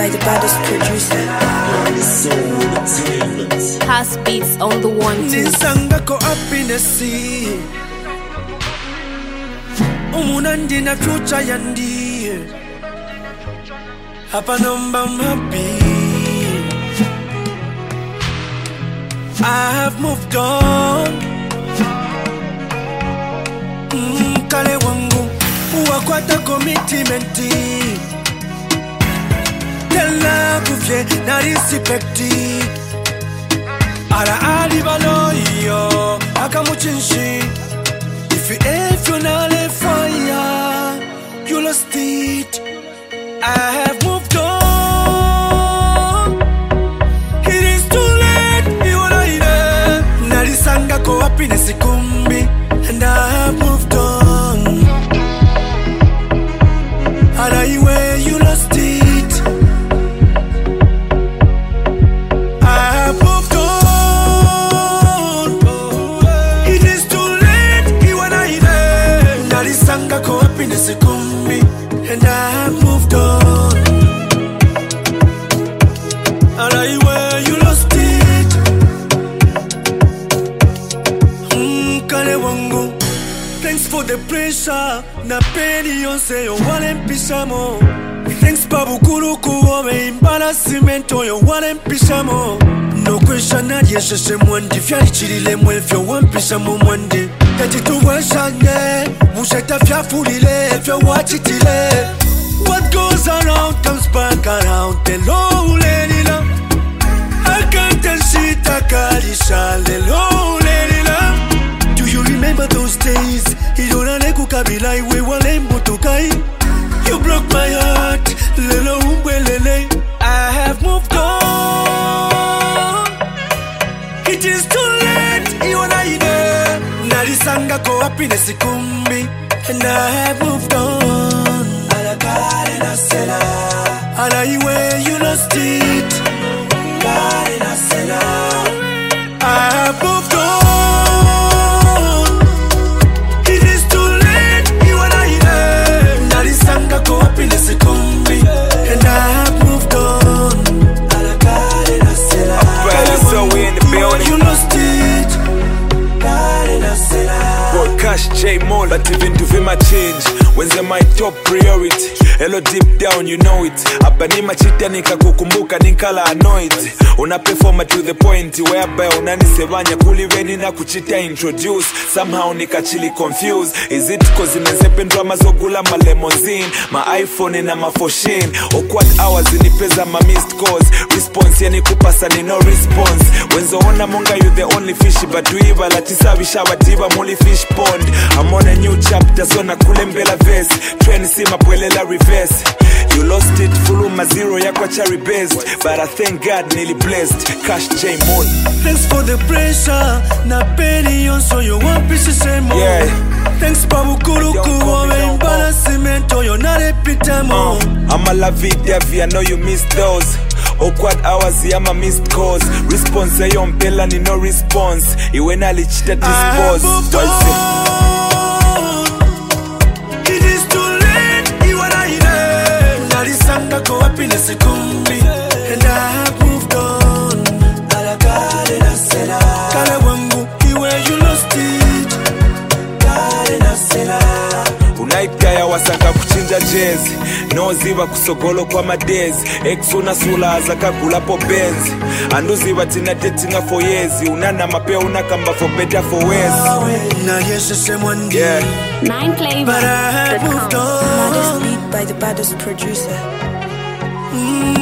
by the baddest producer. Past beats on the one two. Nisanga ko happiness. Umunandi na future yandi. Hapa number I'm happy. I have moved on. Kale wangu uwakwata commitment. Tella kufye na respecti. Ala ali baloyo akamuchinshi. If you not a fire, you lost it. I have moved on. It is too late. You are here. Narisanga ko happiness kumbi, and I have moved on. Alaiwe, you lost it. I have moved on. It is too late. You are here. Narisanga ko happiness kumbi, and I have moved on. Alaiwe, you lost it. Kale wangu. Thanks for the pressure. Na peni yonse yo wale mpishamo. Thanks babu kuruku ome embarrassment yo wale mpishamo. No question na yesheshe mwandi. Fyari chirile mwefyo wampishamo mwandi. Kati tuweshane. Musheta fyafulile fyo wachitile. What goes around comes back around. Hello, lady love. I can't tell shit, I can't shall. Hello, lady love. Do you remember those days? Idona kukabila iwe wale mbutukai. You broke my heart. Lelo umbelele. I have moved on. It is too late. Iwana ine. Narisanga ko happiness kumbi, and I have moved on. Alakare na sela. Alaiwe, you lost it. Kare na sela. I have moved on. It is too late. You are here. Narisanga ko happiness kumbi, and I have moved on. Alakare na sela. So we in the building. You lost it. Kare na sela. Cash J Mall, but even to my change. When's my top priority? Hello deep down, you know it. Hapa ni machita nikakukumbuka nikala annoyed. Una perform to the point whereby unanisebanya kuliweni na kuchita introduce. Somehow nikachili confused. Is it cause inezependwa mazogula ma limousine, ma iPhone na ma 14? Awkward hours inipeza ma missed calls. Response yani kupasa ni no response. Wenzo ona monga you the only fish, but we iba latisa vishawa diva muli fish pond. I'm on a new chapter, so na kulembela verse. Trend si mapwelela reverse. You lost it, fuluma zero yakwa cherry based, but I thank God nearly blessed. Cash J Mall. Thanks for the pressure. Na peni yonso yo wampisi semo. Yeah. Thanks babu kuruku ome embarrassment yo narepitamo. I'm a la vida, I know you missed those. Awkward hours, yeah, my missed calls. Response, I on bella, ni no response. Iwe na lichita dispose. It is too late. You are here. Narisanga ko happiness kumbi, and I have moved on. Alakare na sela. Kale wangu iwe you lost it. Kare na sela. Unaitaya wasaka kuchinja jezi. No ziva kusogolo kwa madezi. Ex unasula azakagula po benzi. Andu ziva tina tetinga for years. Unana mapea unakamba for better for worse. Na yesheshe mwandi. Yeah. 9Flavor. But I have moved on. Baddest beat by the baddest producer.